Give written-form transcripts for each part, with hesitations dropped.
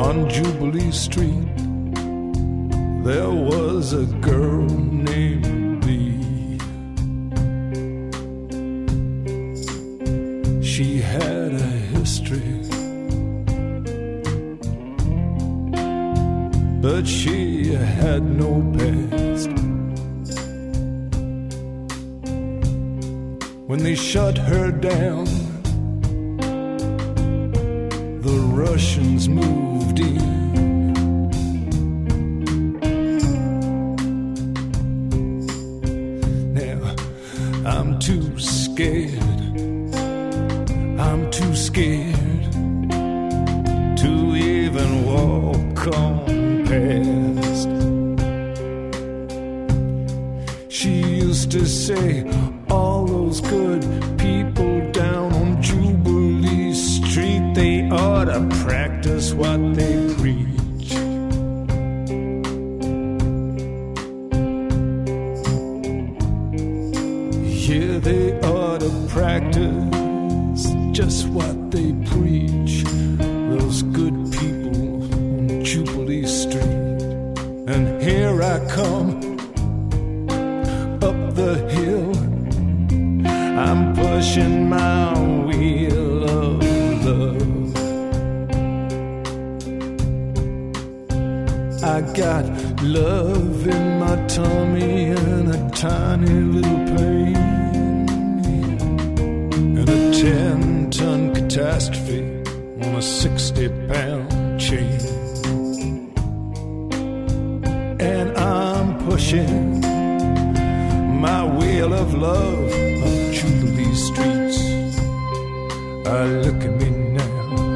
on Jubilee Street, there was a girl named Bee. She had a history, but she had no past. When they shut her down, the Russians moved in. Now, I'm too scared, I'm too scared to even walk on past. She used to say, all those good people down on Jubilee Street, they ought to practice what they preach. Yeah, they ought to practice just what they preach. Those good people on Jubilee Street. And here I come up the hill, I'm pushing my wheel of love. I got love in my tummy and a tiny little pain, and a 10-ton catastrophe on a 60-pound chain. And I'm pushing my wheel of love on Jubilee streets. Look at me now.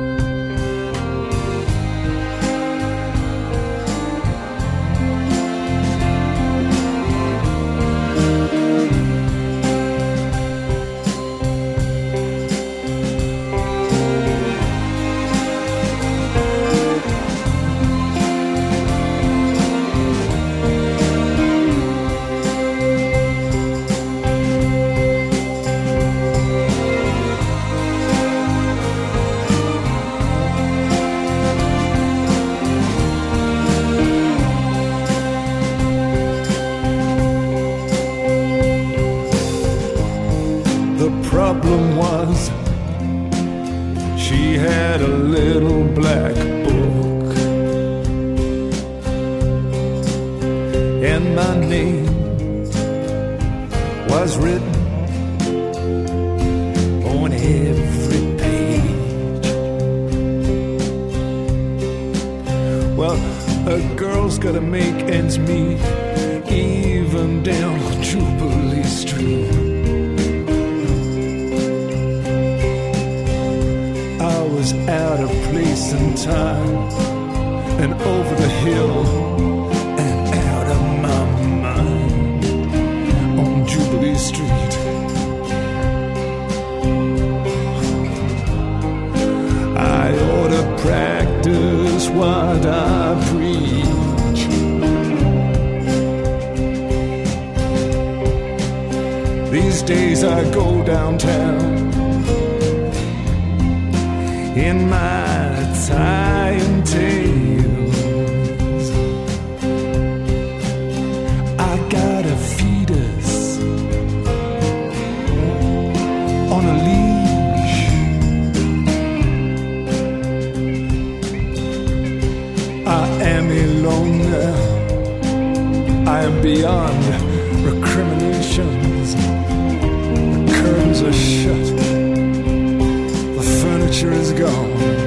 Problem was, she had a little black book, and my name was written on every page. Well, a girl's gotta make ends meet, even down on Jubilee Street. Out of place and time, and over the hill and out of my mind on Jubilee Street. I ought to practice what I preach. These days I go downtown in my tie and tails. I got a fetus on a leash. I am alone now. I am beyond recriminations. The curtains are shut, the furniture is gone.